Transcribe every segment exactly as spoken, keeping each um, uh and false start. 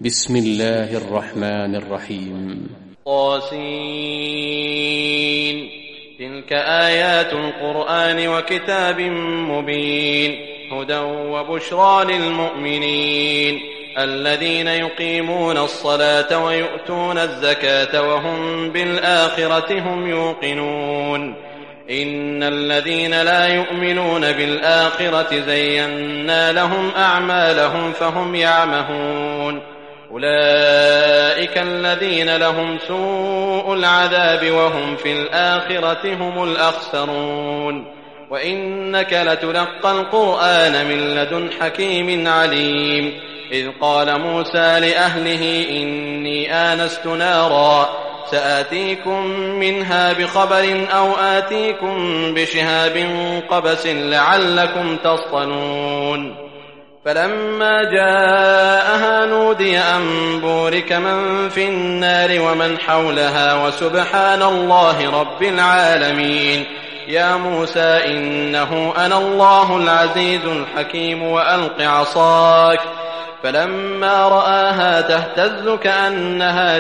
بسم الله الرحمن الرحيم. طاسين. تلك آيات القرآن وكتاب مبين هدى وبشرى للمؤمنين الذين يقيمون الصلاة ويؤتون الزكاة وهم بالآخرة هم يوقنون. إن الذين لا يؤمنون بالآخرة زينا لهم أعمالهم فهم يعمهون. أولئك الذين لهم سوء العذاب وهم في الآخرة هم الأخسرون. وإنك لتلقى القرآن من لدن حكيم عليم. إذ قال موسى لأهله إني آنست نارا سآتيكم منها بخبر أو آتيكم بشهاب قبس لعلكم تصطلون. فلما جاءها نودي أن بورك من في النار ومن حولها وسبحان الله رب العالمين. يا موسى إنه أنا الله العزيز الحكيم وألق عصاك. فلما رآها تهتز كأنها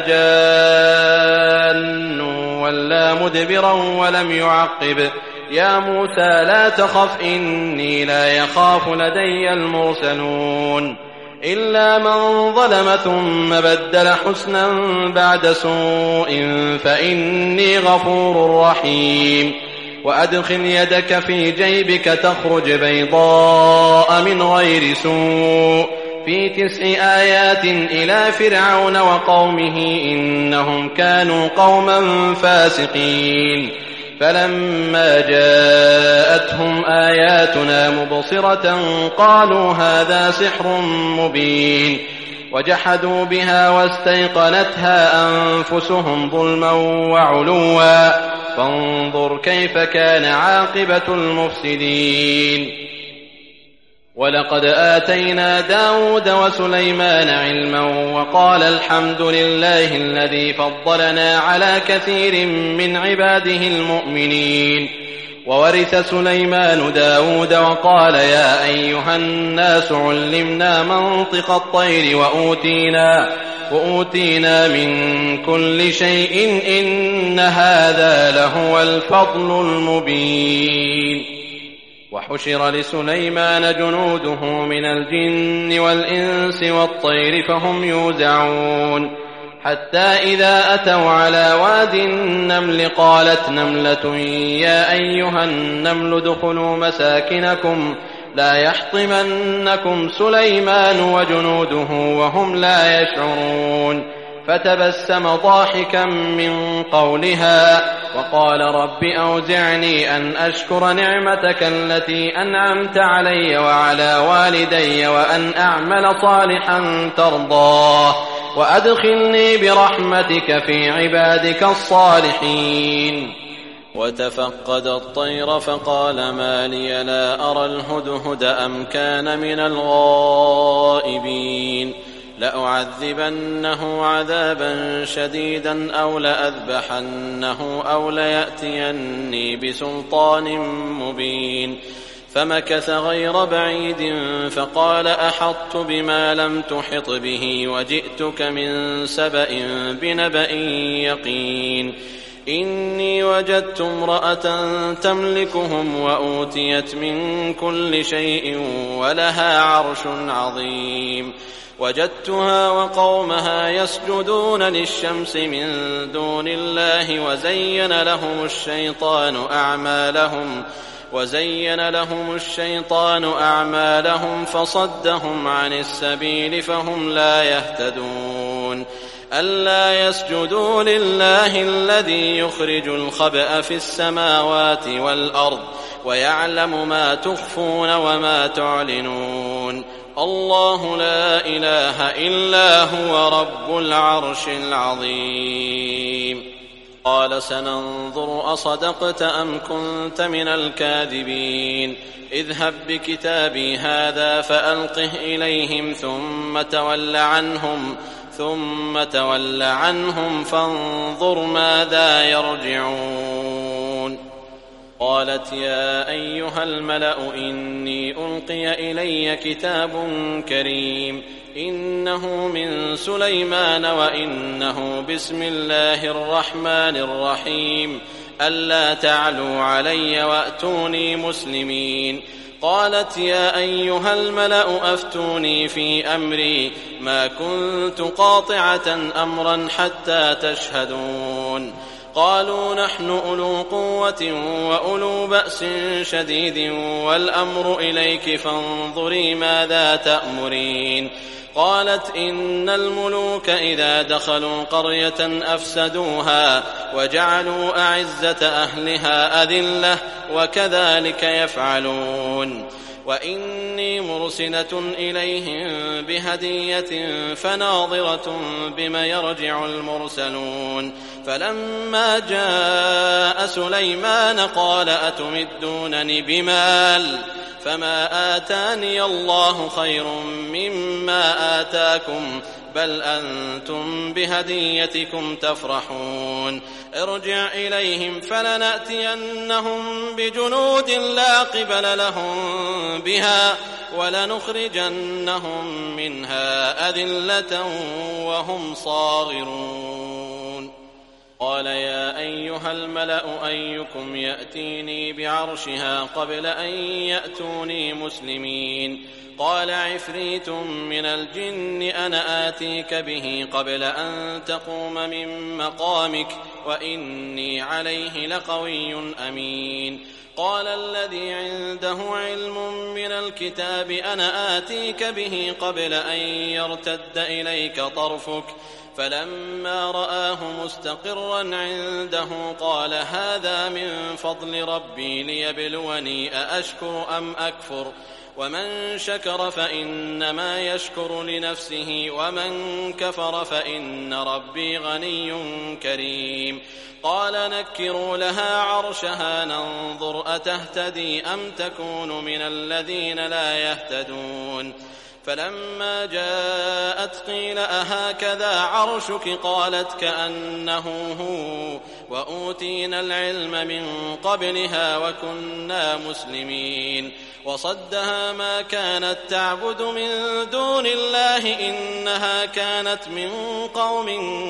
جان ولا مدبرا ولم يعقب. يا موسى لا تخف إني لا يخاف لدي المرسلون. إلا من ظلم ثم بدل حسنا بعد سوء فإني غفور رحيم. وأدخل يدك في جيبك تخرج بيضاء من غير سوء في تسع آيات إلى فرعون وقومه إنهم كانوا قوما فاسقين. فلما جاءتهم آياتنا مبصرة قالوا هذا سحر مبين. وجحدوا بها واستيقنتها أنفسهم ظلما وعلوا فانظر كيف كان عاقبة المفسدين. ولقد آتينا داود وسليمان علما وقال الحمد لله الذي فضلنا على كثير من عباده المؤمنين. وورث سليمان داود وقال يا أيها الناس علمنا منطق الطير وأوتينا, وأوتينا من كل شيء إن هذا لهو الفضل المبين. وحشر لسليمان جنوده من الجن والإنس والطير فهم يوزعون. حتى إذا أتوا على واد النمل قالت نملة يا أيها النمل ادخلوا مساكنكم لا يحطمنكم سليمان وجنوده وهم لا يشعرون. فتبسم ضاحكا من قولها وقال رب أوزعني أن أشكر نعمتك التي أنعمت علي وعلى والدي وأن أعمل صالحا ترضاه وأدخلني برحمتك في عبادك الصالحين. وتفقد الطير فقال ما لي لا أرى الهدهد أم كان من الغائبين. لأعذبنه عذابا شديدا أو لأذبحنه أو ليأتيني بسلطان مبين. فمكث غير بعيد فقال أحطت بما لم تحط به وجئتك من سبأ بنبأ يقين. إني وجدت امرأة تملكهم وأوتيت من كل شيء ولها عرش عظيم. وجدتها وقومها يسجدون للشمس من دون الله وزين لهم الشيطان أعمالهم وزين لهم الشيطان أعمالهم فصدهم عن السبيل فهم لا يهتدون. ألا يسجدوا لله الذي يخرج الخبأ في السماوات والأرض ويعلم ما تخفون وما تعلنون. الله لا إله إلا هو رب العرش العظيم. قال سننظر أصدقت أم كنت من الكاذبين. اذهب بكتابي هذا فألقه إليهم ثم تول عنهم ثم تول عنهم فانظر ماذا يرجعون. قالت يا أيها الملأ إني ألقي إلي كتاب كريم إنه من سليمان وإنه بسم الله الرحمن الرحيم ألا تعلوا علي وأتوني مسلمين. قالت يا أيها الملأ أفتوني في أمري ما كنت قاطعة أمرا حتى تشهدون. قالوا نحن أولو قوة وأولو بأس شديد والأمر إليك فانظري ماذا تأمرين. قالت إن الملوك إذا دخلوا قرية أفسدوها وجعلوا أعزة أهلها أذلة وكذلك يفعلون. وإني مرسلة إليهم بهدية فناظرة بما يرجع المرسلون. فلما جاء سليمان قال أتمدونني بمال فما آتاني الله خير مما آتاكم بل أنتم بهديتكم تفرحون. ارجع إليهم فلنأتينهم بجنود لا قبل لهم بها ولنخرجنهم منها أذلة وهم صاغرون. قال يا أيها الملأ أيكم يأتيني بعرشها قبل أن يأتوني مسلمين. قال عفريت من الجن أنا آتيك به قبل أن تقوم من مقامك وإني عليه لقوي أمين. قال الذي عنده علم من الكتاب أنا آتيك به قبل أن يرتد إليك طرفك فلما رآه مستقرا عنده قال هذا من فضل ربي ليبلوني أأشكر أم أكفر ومن شكر فإنما يشكر لنفسه ومن كفر فإن ربي غني كريم. قال نكروا لها عرشها ننظر أتهتدي أم تكون من الذين لا يهتدون. فلما جاءت قيل أهكذا عرشك قالت كأنه هو وأوتينا العلم من قبلها وكنا مسلمين. وصدها ما كانت تعبد من دون الله إنها كانت من قوم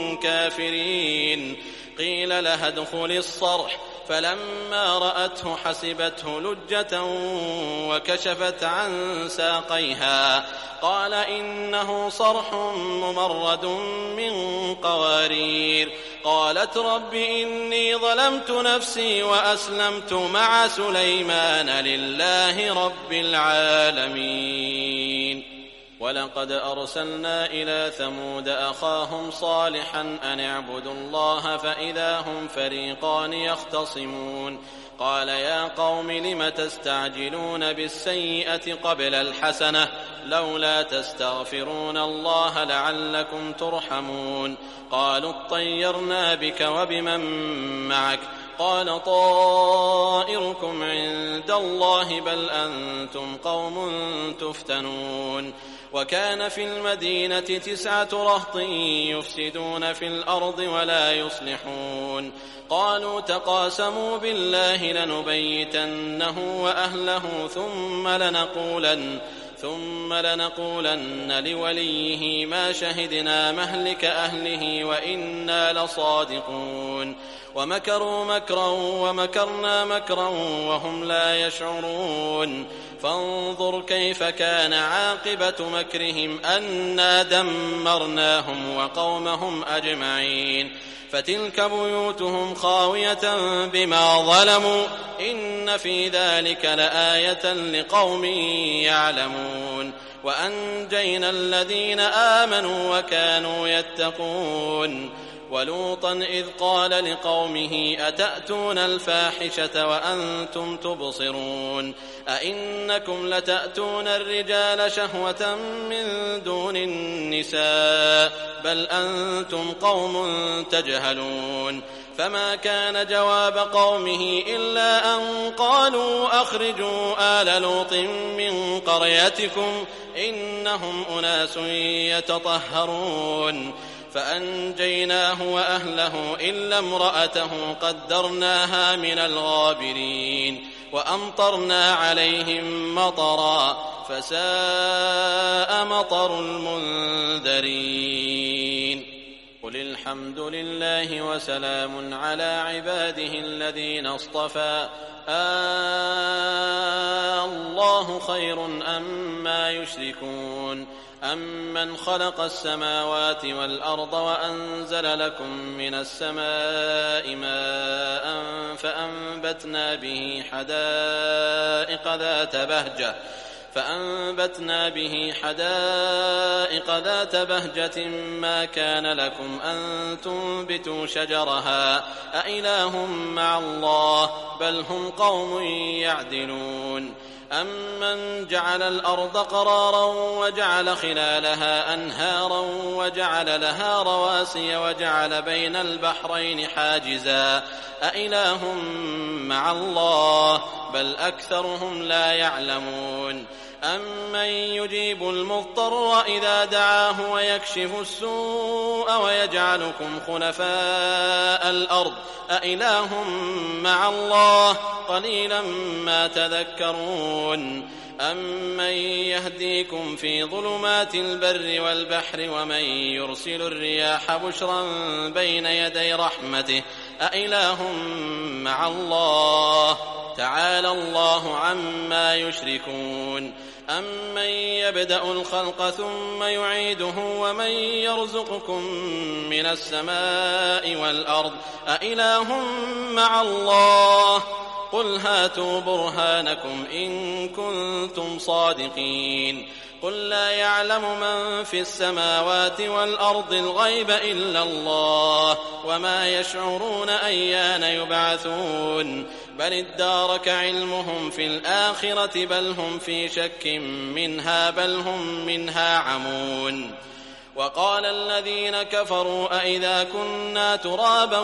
كافرين. قيل لها ادخل الصرح فلما رأته حسبته لجة وكشفت عن ساقيها قال إنه صرح ممرد من قوارير. قالت رب إني ظلمت نفسي وأسلمت مع سليمان لله رب العالمين. ولقد أرسلنا إلى ثمود أخاهم صالحا أن اعبدوا الله فإذا هم فريقان يختصمون. قال يا قوم لم تستعجلون بالسيئة قبل الحسنة لولا تستغفرون الله لعلكم ترحمون. قالوا اطيرنا بك وبمن معك قال طائركم عند الله بل أنتم قوم تفتنون. وكان في المدينة تسعة رهط يفسدون في الأرض ولا يصلحون. قالوا تقاسموا بالله لنبيتنه وأهله ثم لنقولن ثم لنقولن لوليه ما شهدنا مهلك أهله وإنا لصادقون. ومكروا مكرا ومكرنا مكرا وهم لا يشعرون. فانظر كيف كان عاقبة مكرهم أنا دمرناهم وقومهم أجمعين. فتلك بيوتهم خاوية بما ظلموا إن في ذلك لآية لقوم يعلمون. وأنجينا الذين آمنوا وكانوا يتقون. ولوطا إذ قال لقومه أتأتون الفاحشة وأنتم تبصرون أئنكم لتأتون الرجال شهوة من دون النساء بل أنتم قوم تجهلون. فما كان جواب قومه إلا أن قالوا أخرجوا آل لوط من قريتكم إنهم أناس يتطهرون. فأنجيناه وأهله إلا امرأته قدرناها من الغابرين. وأمطرنا عليهم مطرا فساء مطر المنذرين قل الحمد لله وسلام على عباده الذين اصطفى آه الله خير أما يشركون أمن خلق السماوات والأرض وأنزل لكم من السماء ماء فأنبتنا به حدائق ذات بهجة فأنبتنا به حدائق ذات بهجة ما كان لكم أن تنبتوا شجرها أإله مع الله بل هم قوم يعدلون أمن جعل الأرض قرارا وجعل خلالها أنهارا وجعل لها رواسي وجعل بين البحرين حاجزا أإله مع الله بل أكثرهم لا يعلمون أمن يجيب المضطر إذا دعاه ويكشف السوء ويجعلكم خلفاء الأرض أإله مع الله قليلا ما تذكرون أمن يهديكم في ظلمات البر والبحر ومن يرسل الرياح بشرا بين يدي رحمته أإله مع الله تعالى الله عما يشركون أمن يبدأ الخلق ثم يعيده ومن يرزقكم من السماء والأرض أإله مع الله قل هاتوا برهانكم إن كنتم صادقين قل لا يعلم من في السماوات والأرض الغيب إلا الله وما يشعرون أيان يبعثون بل ادارك علمهم في الآخرة بل هم في شك منها بل هم منها عمون وقال الذين كفروا أئذا كنا ترابا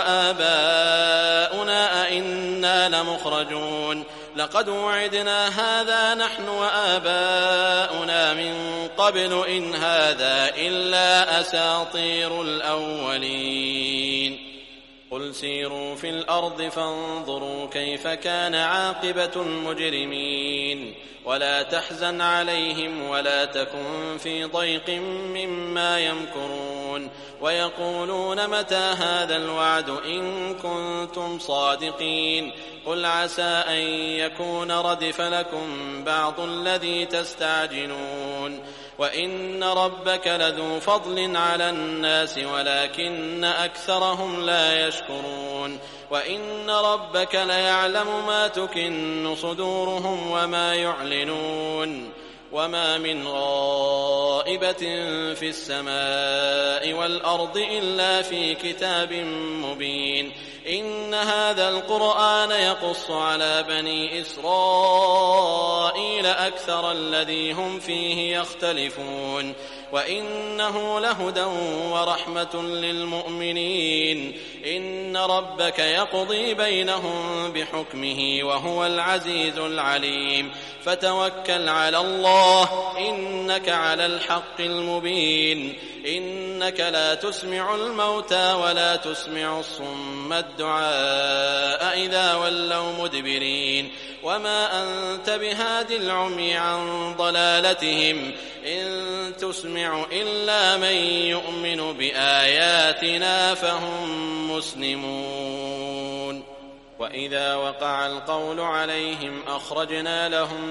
وآباؤنا أئنا لمخرجون لقد وعدنا هذا نحن وآباؤنا من قبل إن هذا إلا أساطير الأولين قل سيروا في الأرض فانظروا كيف كان عاقبة المجرمين ولا تحزن عليهم ولا تكن في ضيق مما يمكرون ويقولون متى هذا الوعد إن كنتم صادقين قل عسى أن يكون ردف لكم بعض الذي تستعجلون وإن ربك لذو فضل على الناس ولكن أكثرهم لا يشكرون وإن ربك ليعلم ما تكن صدورهم وما يعلنون وما من غائبة في السماء والأرض إلا في كتاب مبين إن هذا القرآن يقص على بني إسرائيل أكثر الذي هم فيه يختلفون وإنه لهدى ورحمة للمؤمنين إن ربك يقضي بينهم بحكمه وهو العزيز العليم فتوكل على الله إنك على الحق المبين إنك لا تسمع الموتى ولا تسمع الصم الدعاء إذا ولوا مدبرين وما أنت بهاد العمي عن ضلالتهم إن تسمع إلا من يؤمن بآياتنا فهم مسلمون وإذا وقع القول عليهم أخرجنا لهم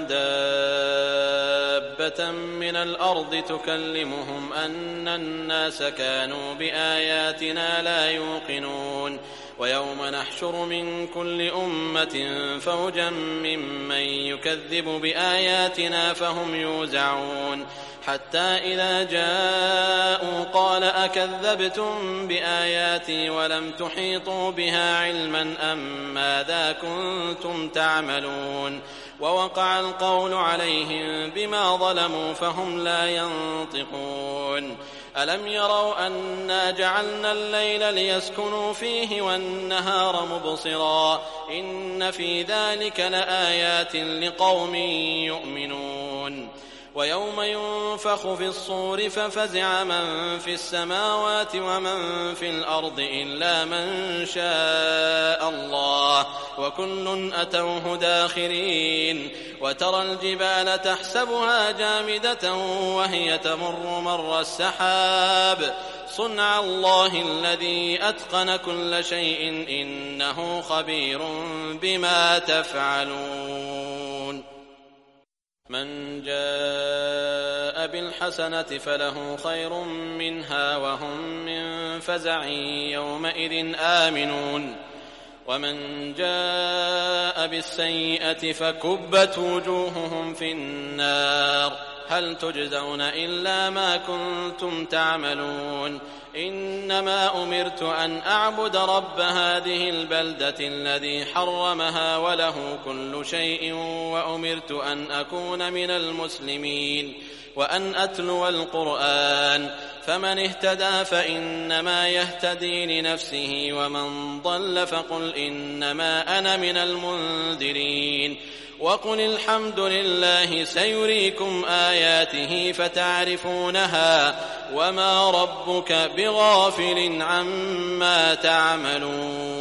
دابة من الأرض تكلمهم أن الناس كانوا بآياتنا لا يوقنون ويوم نحشر من كل أمة فوجا ممن يكذب بآياتنا فهم يوزعون حتى إذا جاءوا قال أكذبتم بآياتي ولم تحيطوا بها علما أم ماذا كنتم تعملون ووقع القول عليهم بما ظلموا فهم لا ينطقون ألم يروا أنا جعلنا الليل ليسكنوا فيه والنهار مبصرا إن في ذلك لآيات لقوم يؤمنون ويوم ينفخ في الصور ففزع من في السماوات ومن في الأرض إلا من شاء الله وكل أتوه داخرين وترى الجبال تحسبها جامدة وهي تمر مر السحاب صنع الله الذي أتقن كل شيء إنه خبير بما تفعلون من جاء بالحسنة فله خير منها وهم من فزع يومئذ آمنون ومن جاء بالسيئة فكبت وجوههم في النار هل تجزون إلا ما كنتم تعملون إنما أمرت أن أعبد رب هذه البلدة الذي حرمها وله كل شيء وأمرت أن أكون من المسلمين وأن أتلو القرآن فمن اهتدى فإنما يهتدي لنفسه ومن ضل فقل إنما أنا من المنذرين وقل الحمد لله سيريكم آياته فتعرفونها وما ربك بغافل عما تعملون